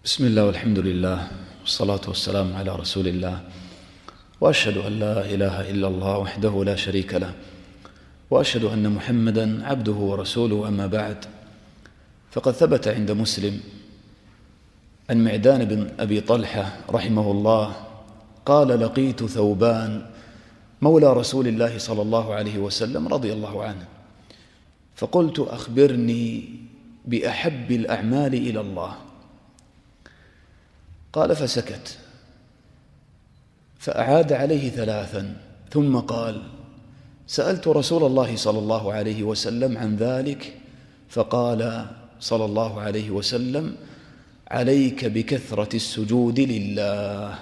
بسم الله والحمد لله والصلاة والسلام على رسول الله، وأشهد أن لا إله إلا الله وحده لا شريك له، وأشهد أن محمدًا عبده ورسوله. أما بعد، فقد ثبت عند مسلم عن معدان بن أبي طلحة رحمه الله قال: لقيت ثوبان مولى رسول الله صلى الله عليه وسلم رضي الله عنه، فقلت: أخبرني بأحب الأعمال إلى الله. قال: فسكت، فأعاد عليه ثلاثا، ثم قال: سألت رسول الله صلى الله عليه وسلم عن ذلك، فقال صلى الله عليه وسلم: عليك بكثرة السجود لله،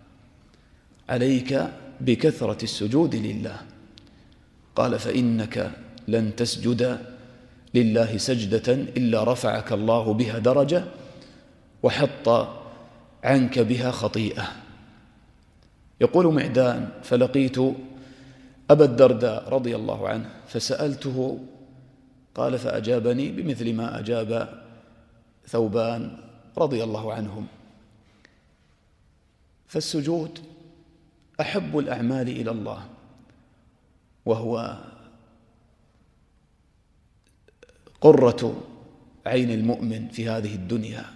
عليك بكثرة السجود لله. قال: فإنك لن تسجد لله سجدة إلا رفعك الله بها درجة وحط عنك بها خطيئة. يقول معدان: فلقيت أبا الدرداء رضي الله عنه فسألته، قال: فأجابني بمثل ما أجاب ثوبان رضي الله عنهم. فالسجود أحب الأعمال إلى الله، وهو قرة عين المؤمن في هذه الدنيا.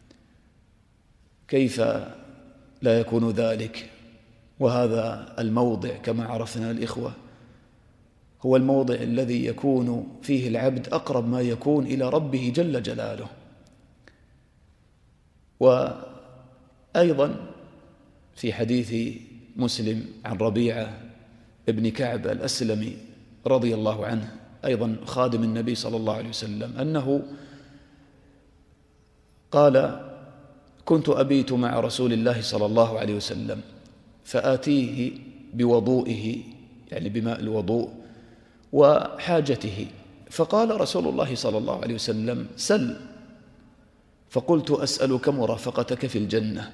كيف لا يكون ذلك وهذا الموضع كما عرفنا الإخوة هو الموضع الذي يكون فيه العبد أقرب ما يكون إلى ربه جل جلاله. وأيضا في حديث مسلم عن ربيعة ابن كعب الأسلمي رضي الله عنه، أيضا خادم النبي صلى الله عليه وسلم، أنه قال: كنت أبيت مع رسول الله صلى الله عليه وسلم فآتيه بوضوئه، يعني بماء الوضوء، وحاجته، فقال رسول الله صلى الله عليه وسلم: سل. فقلت: أسألك مرافقتك في الجنة.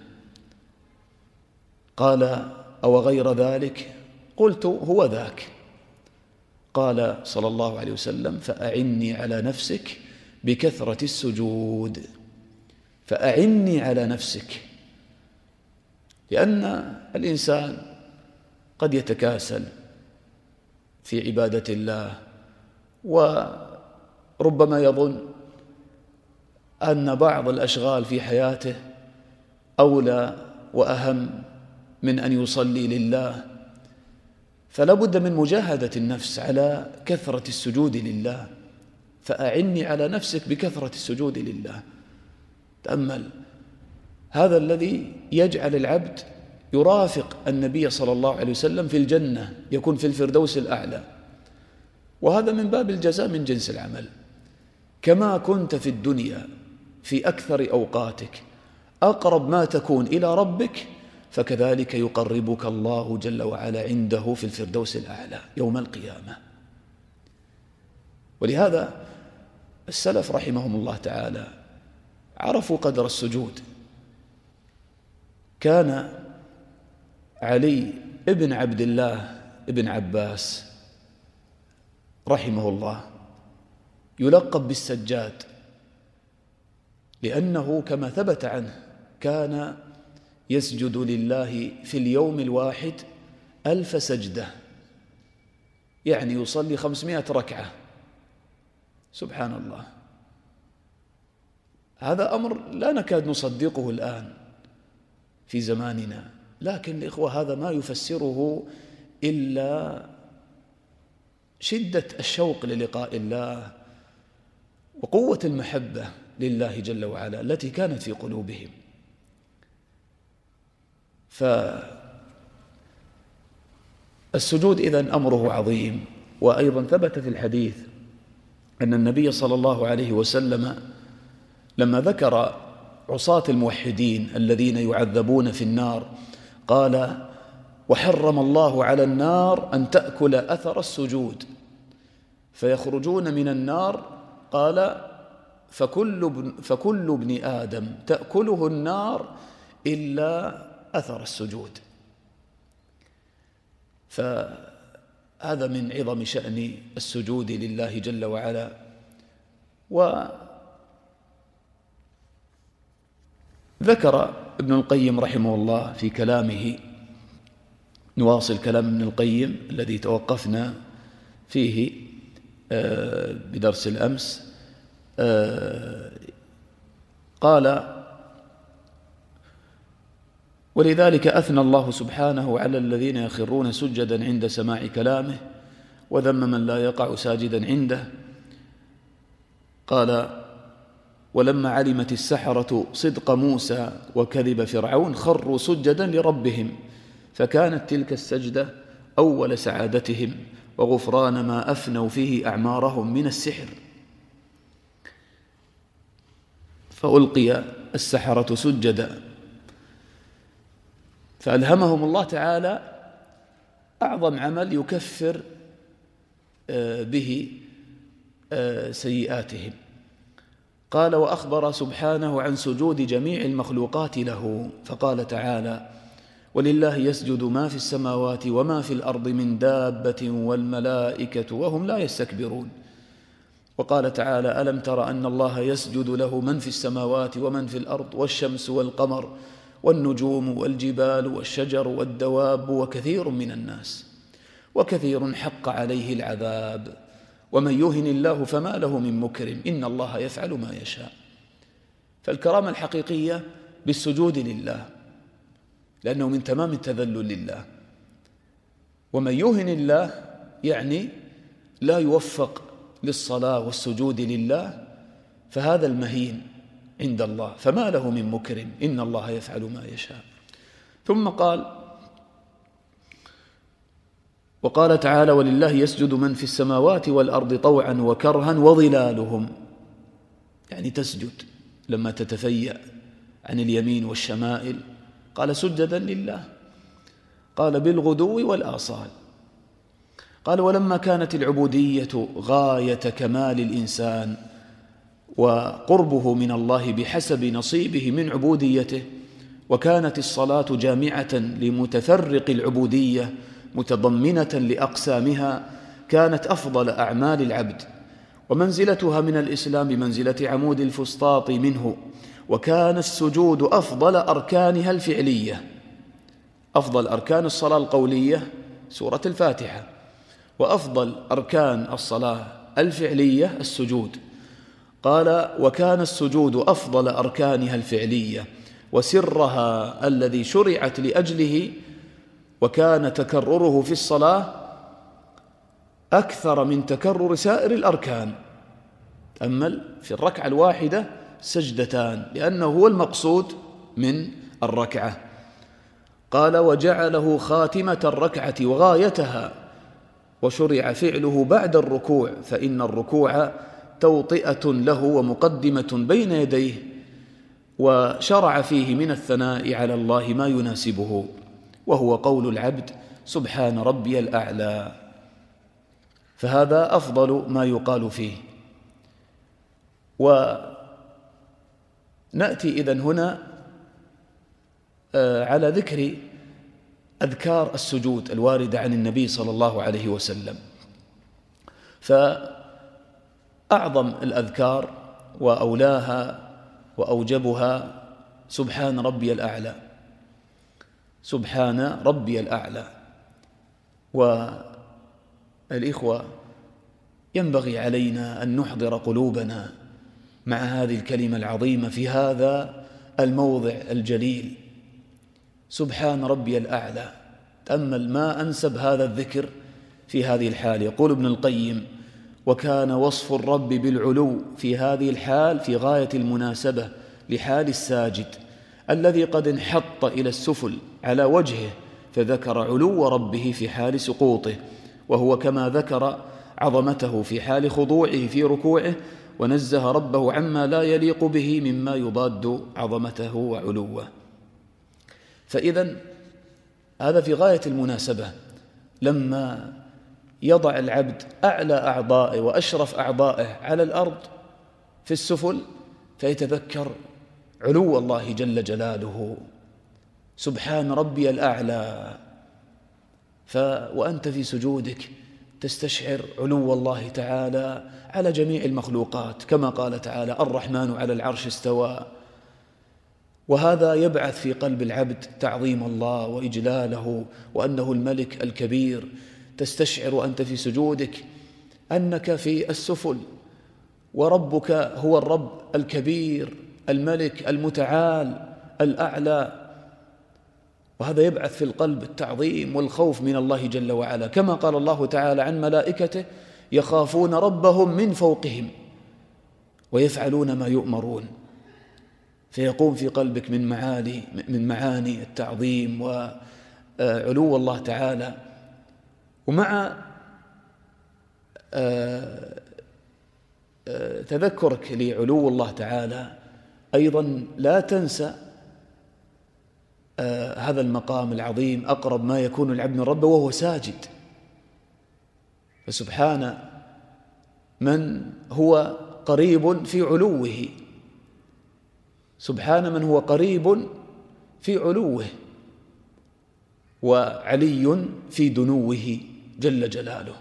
قال: أو غير ذلك؟ قلت: هو ذاك. قال صلى الله عليه وسلم: فأعني على نفسك بكثرة السجود، فأعني على نفسك، لأن الإنسان قد يتكاسل في عبادة الله، وربما يظن أن بعض الأشغال في حياته أولى وأهم من أن يصلي لله، فلا بد من مجاهدة النفس على كثرة السجود لله. فأعني على نفسك بكثرة السجود لله. تأمل، هذا الذي يجعل العبد يرافق النبي صلى الله عليه وسلم في الجنة، يكون في الفردوس الأعلى، وهذا من باب الجزاء من جنس العمل. كما كنت في الدنيا في أكثر أوقاتك أقرب ما تكون إلى ربك، فكذلك يقربك الله جل وعلا عنده في الفردوس الأعلى يوم القيامة. ولهذا السلف رحمهم الله تعالى عرفوا قدر السجود. كان علي ابن عبد الله ابن عباس رحمه الله يلقب بالسجاد، لأنه كما ثبت عنه كان يسجد لله في اليوم الواحد 1000 سجدة، يعني يصلي 500 ركعة. سبحان الله، هذا أمر لا نكاد نصدقه الآن في زماننا، لكن الإخوة هذا ما يفسره إلا شدة الشوق للقاء الله وقوة المحبة لله جل وعلا التي كانت في قلوبهم. فالسجود إذن أمره عظيم. وأيضا ثبت في الحديث أن النبي صلى الله عليه وسلم لما ذكر عصاة الموحدين الذين يعذبون في النار قال: وحرم الله على النار أن تأكل أثر السجود، فيخرجون من النار، قال: فكل ابن آدم تأكله النار إلا أثر السجود. فهذا من عظم شأن السجود لله جل وعلا. ذكر ابن القيم رحمه الله في كلامه، نواصل كلام ابن القيم الذي توقفنا فيه بدرس الأمس. قال: ولذلك أثنى الله سبحانه على الذين يخرون سجدا عند سماع كلامه، وذم من لا يقع ساجدا عنده. قال: ولما علمت السحرة صدق موسى وكذب فرعون خروا سجدا لربهم، فكانت تلك السجدة أول سعادتهم وغفران ما أفنوا فيه أعمارهم من السحر. فألقي السحرة سجدا، فألهمهم الله تعالى أعظم عمل يكفر به سيئاتهم. قال: وأخبر سبحانه عن سجود جميع المخلوقات له، فقال تعالى: ولله يسجد ما في السماوات وما في الأرض من دابة والملائكة وهم لا يستكبرون. وقال تعالى: ألم تر أن الله يسجد له من في السماوات ومن في الأرض والشمس والقمر والنجوم والجبال والشجر والدواب وكثير من الناس وكثير حق عليه العذاب ومن يهن الله فما له من مكرم إن الله يفعل ما يشاء. فالكرامة الحقيقية بالسجود لله، لأنه من تمام التذلل لله. ومن يهن الله يعني لا يوفق للصلاة والسجود لله، فهذا المهين عند الله، فما له من مكرم إن الله يفعل ما يشاء. ثم قال: وقال تعالى: ولله يسجد من في السماوات والأرض طوعا وكرها وظلالهم، يعني تسجد لما تتفيأ عن اليمين والشمائل، قال: سجدا لله. قال: بالغدو والآصال. قال: ولما كانت العبودية غاية كمال الإنسان وقربه من الله بحسب نصيبه من عبوديته، وكانت الصلاة جامعة لمتفرق العبودية متضمنة لأقسامها، كانت أفضل أعمال العبد، ومنزلتها من الإسلام بمنزلة عمود الفسطاط منه. وكان السجود أفضل أركانها الفعلية، أفضل أركان الصلاة القولية سورة الفاتحة، وأفضل أركان الصلاة الفعلية السجود. قال: وكان السجود أفضل أركانها الفعلية وسرها الذي شرعت لأجله، وكان تكرره في الصلاة أكثر من تكرر سائر الأركان. تأمل في الركعة الواحدة سجدتان، لأنه هو المقصود من الركعة. قال: وجعله خاتمة الركعة وغايتها، وشرع فعله بعد الركوع، فإن الركوع توطئة له ومقدمة بين يديه، وشرع فيه من الثناء على الله ما يناسبه، وهو قول العبد: سبحان ربي الأعلى. فهذا أفضل ما يقال فيه. ونأتي إذن هنا على ذكر أذكار السجود الواردة عن النبي صلى الله عليه وسلم. فأعظم الأذكار وأولاها وأوجبها سبحان ربي الأعلى، سبحان ربي الأعلى. والإخوة، ينبغي علينا أن نحضر قلوبنا مع هذه الكلمة العظيمة في هذا الموضع الجليل، سبحان ربي الأعلى. تأمل ما أنسب هذا الذكر في هذه الحال. يقول ابن القيم: وكان وصف الرب بالعلو في هذه الحال في غاية المناسبة لحال الساجد الذي قد انحط إلى السفل على وجهه، فذكر علو ربه في حال سقوطه، وهو كما ذكر عظمته في حال خضوعه في ركوعه، ونزه ربه عما لا يليق به مما يضاد عظمته وعلوه. فإذن هذا في غاية المناسبة لما يضع العبد أعلى أعضائه وأشرف أعضائه على الأرض في السفل، فيتذكر علو الله جل جلاله، سبحان ربي الأعلى. وأنت في سجودك تستشعر علو الله تعالى على جميع المخلوقات، كما قال تعالى: الرحمن على العرش استوى. وهذا يبعث في قلب العبد تعظيم الله وإجلاله وأنه الملك الكبير. تستشعر أنت في سجودك أنك في السفل، وربك هو الرب الكبير الملك المتعال الأعلى، وهذا يبعث في القلب التعظيم والخوف من الله جل وعلا، كما قال الله تعالى عن ملائكته: يخافون ربهم من فوقهم ويفعلون ما يؤمرون. فيقوم في قلبك من معاني التعظيم وعلو الله تعالى. ومع تذكرك لعلو الله تعالى أيضا لا تنسى هذا المقام العظيم، أقرب ما يكون العبد من ربه وهو ساجد. فسبحان من هو قريب في علوه، سبحان من هو قريب في علوه وعلي في دنوه جل جلاله.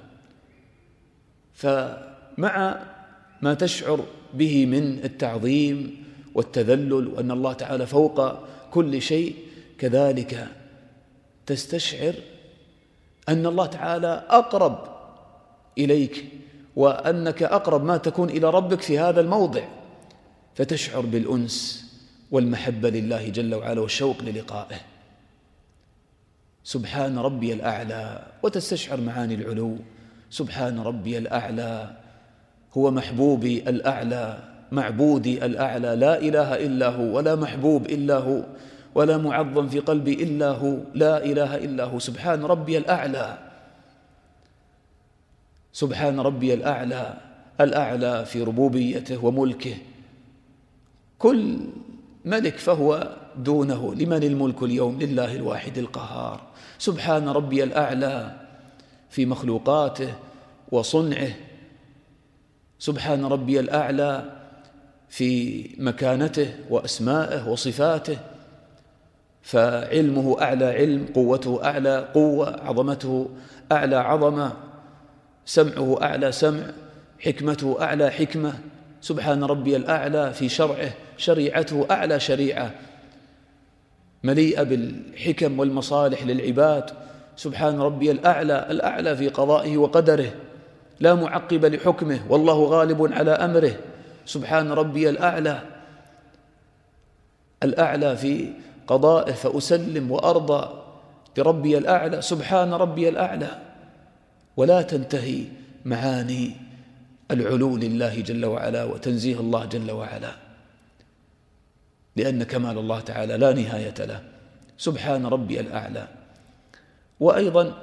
فمع ما تشعر به من التعظيم والتذلل وأن الله تعالى فوق كل شيء، كذلك تستشعر أن الله تعالى أقرب إليك، وأنك أقرب ما تكون إلى ربك في هذا الموضع، فتشعر بالأنس والمحبة لله جل وعلا والشوق للقائه. سبحان ربي الأعلى، وتستشعر معاني العلو. سبحان ربي الأعلى هو محبوبي الأعلى، معبودي الأعلى، لا إله إلا هو، ولا محبوب إلا هو، ولا معظم في قلبي إلا هو، لا إله إلا هو. سبحان ربي الأعلى، سبحان ربي الأعلى، الأعلى في ربوبيته وملكه. كل ملك فهو دونه. لمن الملك اليوم؟ لله الواحد القهار. سبحان ربي الأعلى في مخلوقاته وصنعه، سبحان ربي الأعلى في مكانته وأسمائه وصفاته. فعلمه أعلى علم، قوته أعلى قوة، عظمته أعلى عظمة، سمعه أعلى سمع، حكمته أعلى حكمة. سبحان ربي الأعلى في شرعه، شريعته أعلى شريعة مليئة بالحكم والمصالح للعباد. سبحان ربي الأعلى، الأعلى في قضائه وقدره، لا معقب لحكمه، والله غالب على أمره. سبحان ربي الأعلى، الأعلى في قضائه، فأسلم وأرضى لربي الأعلى. سبحان ربي الأعلى. ولا تنتهي معاني العلو لله جل وعلا وتنزيه الله جل وعلا، لأن كمال الله تعالى لا نهاية له. سبحان ربي الأعلى. وأيضا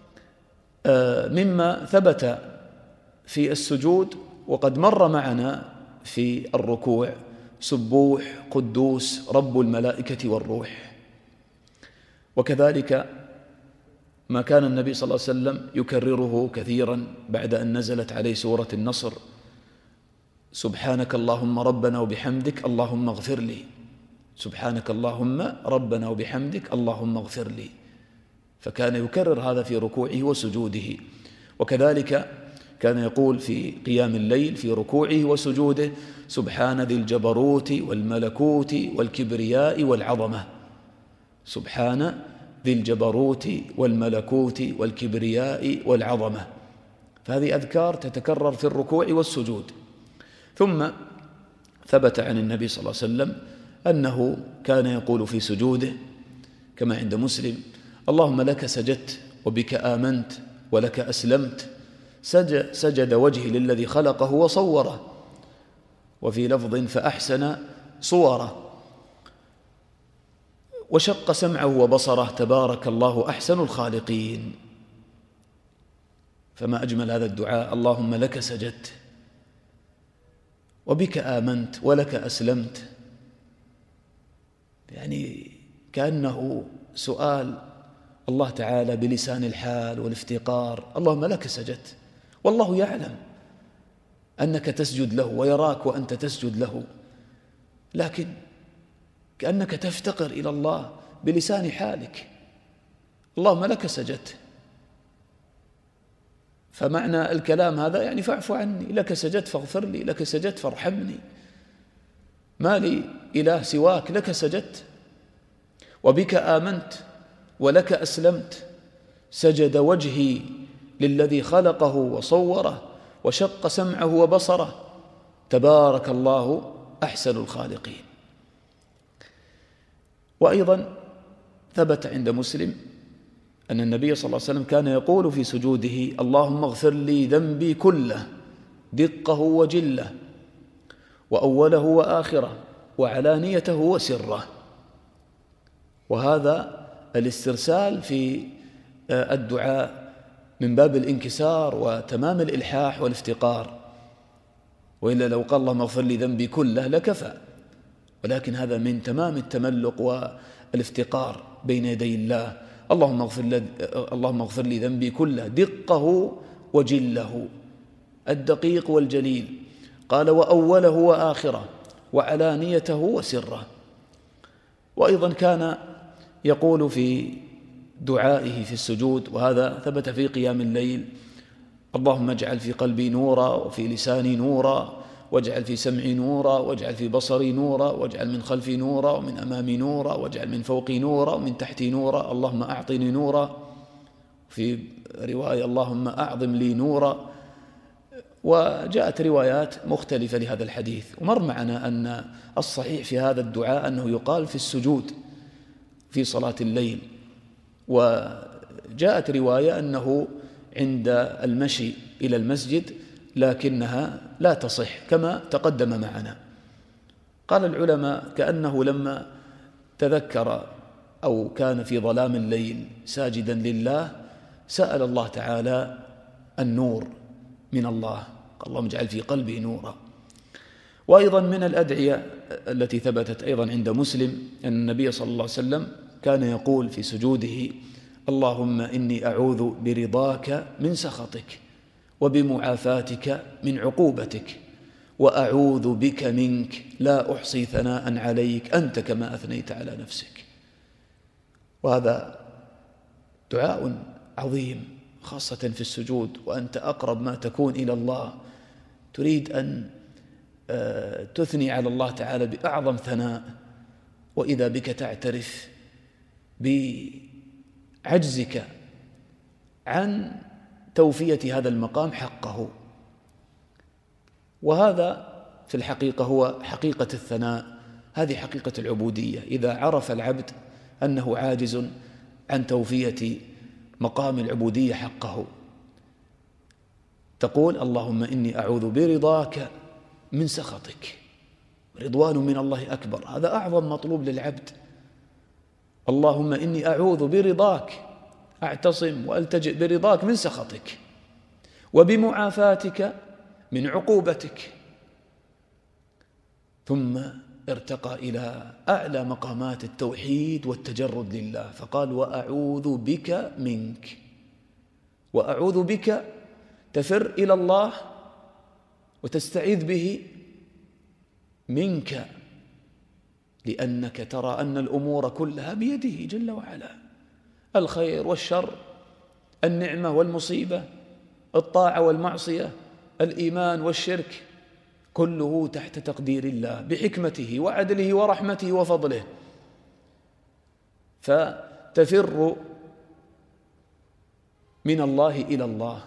مما ثبت في السجود وقد مر معنا في الركوع: سبوح قدوس رب الملائكة والروح. وكذلك ما كان النبي صلى الله عليه وسلم يكرره كثيرا بعد أن نزلت عليه سورة النصر: سبحانك اللهم ربنا وبحمدك اللهم اغفر لي. سبحانك اللهم ربنا وبحمدك اللهم اغفر لي. فكان يكرر هذا في ركوعه وسجوده. وكذلك كان يقول في قيام الليل في ركوعه وسجوده: سبحان ذي الجبروت والملكوت والكبرياء والعظمة. سبحان ذي الجبروت والملكوت والكبرياء والعظمة. فهذه أذكار تتكرر في الركوع والسجود. ثم ثبت عن النبي صلى الله عليه وسلم أنه كان يقول في سجوده كما عند مسلم: اللهم لك سجدت وبك آمنت ولك أسلمت. سجد وجهي للذي خلقه وصوره. وفي لفظ: فأحسن صوره. وشق سمعه وبصره، تبارك الله أحسن الخالقين. فما أجمل هذا الدعاء: اللهم لك سجدت وبك آمنت ولك أسلمت. يعني كأنه سؤال الله تعالى بلسان الحال والافتقار: اللهم لك سجدت، والله يعلم أنك تسجد له ويراك وأنت تسجد له، لكن كأنك تفتقر إلى الله بلسان حالك: اللهم لك سجدت. فمعنى الكلام هذا يعني: فاعف عني، لك سجدت فاغفر لي، لك سجدت فارحمني، ما لي إله سواك لك سجدت وبك آمنت ولك أسلمت. سجد وجهي للذي خلقه وصوره وشق سمعه وبصره، تبارك الله أحسن الخالقين. وأيضا ثبت عند مسلم أن النبي صلى الله عليه وسلم كان يقول في سجوده: اللهم اغفر لي ذنبي كله دقه وجله وأوله وآخره وعلانيته وسره. وهذا الاسترسال في الدعاء من باب الانكسار وتمام الإلحاح والافتقار، وإلا لو قال اللهم اغفر لي ذنبي كله لكفى، ولكن هذا من تمام التملق والافتقار بين يدي الله. اللهم اغفر لي ذنبي كله دقه وجله، الدقيق والجليل. قال وأوله وآخره وعلانيته وسره. وأيضا كان يقول في دعائه في السجود، وهذا ثبت في قيام الليل: اللهم اجعل في قلبي نورا وفي لساني نورا واجعل في سمعي نورا واجعل في بصري نورا واجعل من خلفي نورا ومن أمامي نورا واجعل من فوقي نورا ومن تحتي نورا، اللهم أعطني نورا. في رواية اللهم أعظم لي نورا. وجاءت روايات مختلفة لهذا الحديث. ومر معنا أن الصحيح في هذا الدعاء أنه يقال في السجود في صلاة الليل، وجاءت رواية أنه عند المشي إلى المسجد، لكنها لا تصح كما تقدم معنا. قال العلماء كأنه لما تذكر أو كان في ظلام الليل ساجدا لله سأل الله تعالى النور من الله، قال اللهم اجعل في قلبي نورا. وأيضا من الأدعية التي ثبتت أيضا عند مسلم أن النبي صلى الله عليه وسلم كان يقول في سجوده: اللهم إني أعوذ برضاك من سخطك وبمعافاتك من عقوبتك وأعوذ بك منك لا أحصي ثناء عليك أنت كما أثنيت على نفسك. وهذا دعاء عظيم خاصة في السجود، وأنت أقرب ما تكون إلى الله، تريد أن تثني على الله تعالى بأعظم ثناء، وإذا بك تعترف بعجزك عن توفية هذا المقام حقه. وهذا في الحقيقة هو حقيقة الثناء، هذه حقيقة العبودية. إذا عرف العبد أنه عاجز عن توفية مقام العبودية حقه، تقول اللهم إني أعوذ برضاك من سخطك. رضوان من الله أكبر، هذا أعظم مطلوب للعبد. اللهم إني أعوذ برضاك، أعتصم وألتجئ برضاك من سخطك، وبمعافاتك من عقوبتك. ثم ارتقى إلى أعلى مقامات التوحيد والتجرد لله، فقال وأعوذ بك منك. وأعوذ بك تفر إلى الله وتستعيذ به منك، لأنك ترى أن الأمور كلها بيده جل وعلا، الخير والشر، النعمة والمصيبة، الطاعة والمعصية، الإيمان والشرك، كله تحت تقدير الله بحكمته وعدله ورحمته وفضله. فتفر من الله إلى الله،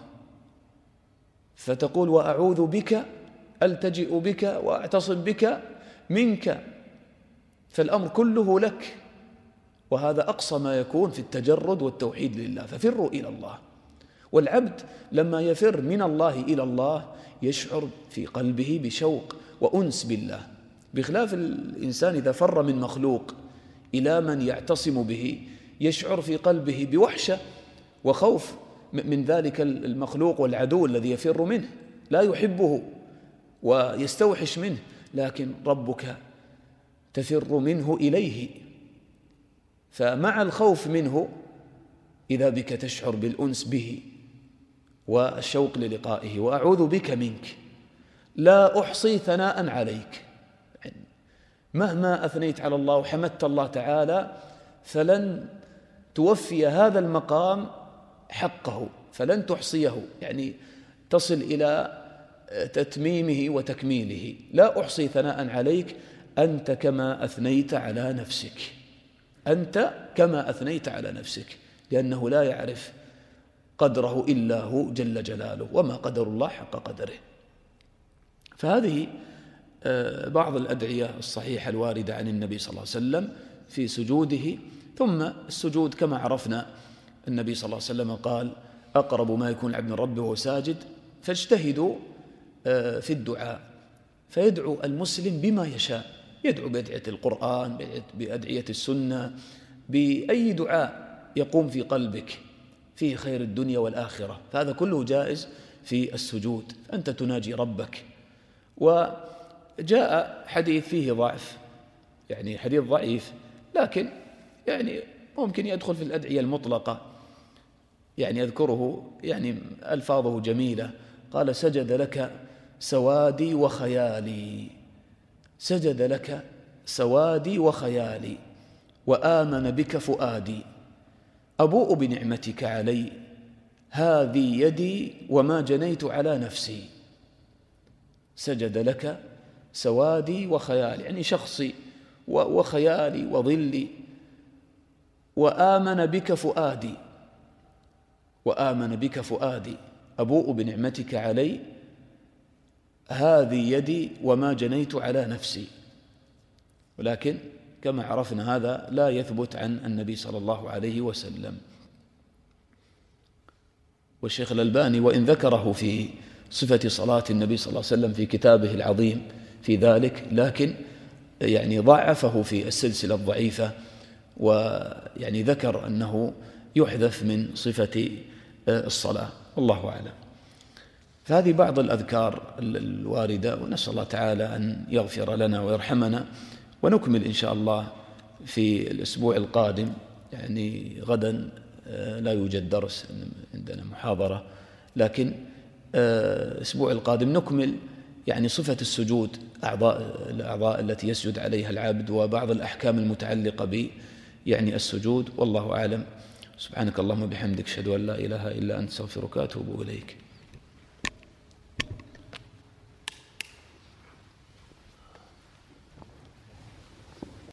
فتقول وأعوذ بك، ألتجئ بك وأعتصم بك منك، فالأمر كله لك. وهذا أقصى ما يكون في التجرد والتوحيد لله، ففروا إلى الله. والعبد لما يفر من الله إلى الله يشعر في قلبه بشوق وأنس بالله، بخلاف الإنسان إذا فر من مخلوق إلى من يعتصم به يشعر في قلبه بوحشة وخوف من ذلك المخلوق والعدو الذي يفر منه، لا يحبه ويستوحش منه. لكن ربك تفر منه إليه، فمع الخوف منه إذا بك تشعر بالأنس به والشوق للقائه. وأعوذ بك منك لا أحصي ثناء عليك، مهما أثنيت على الله وحمدت الله تعالى فلن توفي هذا المقام حقه، فلن تحصيه، يعني تصل إلى تتميمه وتكميله. لا أحصي ثناء عليك أنت كما أثنيت على نفسك، أنت كما أثنيت على نفسك، لأنه لا يعرف قدره إلا هو جل جلاله، وما قدر الله حق قدره. فهذه بعض الأدعية الصحيحة الواردة عن النبي صلى الله عليه وسلم في سجوده. ثم السجود كما عرفنا، النبي صلى الله عليه وسلم قال: أقرب ما يكون العبد من ربه وهو ساجد، فاجتهدوا في الدعاء. فيدعو المسلم بما يشاء، يدعو بأدعية القرآن، بأدعية السنة، بأي دعاء يقوم في قلبك فيه خير الدنيا والآخرة، فهذا كله جائز في السجود، أنت تناجي ربك. وجاء حديث فيه ضعف، يعني حديث ضعيف، لكن يعني ممكن يدخل في الأدعية المطلقة، يعني يذكره، يعني ألفاظه جميلة. قال: سجد لك سوادي وخيالي، سجد لك سوادي وخيالي، وآمن بك فؤادي، أبوء بنعمتك علي، هذه يدي وما جنيت على نفسي. سجد لك سوادي وخيالي، يعني شخصي وخيالي وظلي، وآمن بك فؤادي، وآمن بك فؤادي، أبوء بنعمتك علي، هذه يدي وما جنيت على نفسي. ولكن كما عرفنا هذا لا يثبت عن النبي صلى الله عليه وسلم. والشيخ الألباني وإن ذكره في صفة صلاة النبي صلى الله عليه وسلم في كتابه العظيم في ذلك، لكن يعني ضعفه في السلسلة الضعيفة، ويعني ذكر أنه يحذف من صفة الصلاة، والله أعلم. فهذه بعض الأذكار الواردة، ونسأل الله تعالى أن يغفر لنا ويرحمنا. ونكمل إن شاء الله في الأسبوع القادم، يعني غدا لا يوجد درس، عندنا محاضرة، لكن الأسبوع القادم نكمل يعني صفة السجود، الأعضاء التي يسجد عليها العبد، وبعض الأحكام المتعلقة ب يعني السجود، والله أعلم. سبحانك اللهم وبحمدك، أشهد أن لا إله إلا أنت، أستغفرك وأتوب إليك.